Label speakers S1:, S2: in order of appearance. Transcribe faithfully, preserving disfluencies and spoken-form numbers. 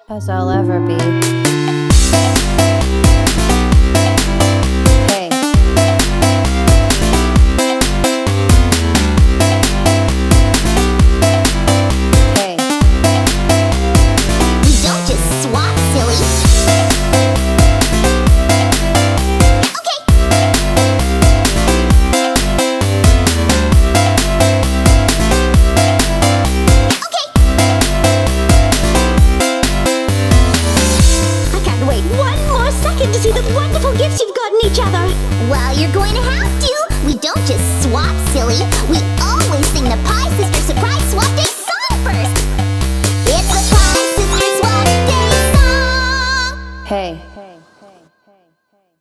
S1: as I'll ever be. Hey. Hey.
S2: We don't just swap, silly. Okay. Okay. I can't wait one more second to see the wonderful gifts you've gotten each other. Well, you're going to have to. We don't just swap, silly. We always sing the Pie Sister Surprise Swap Day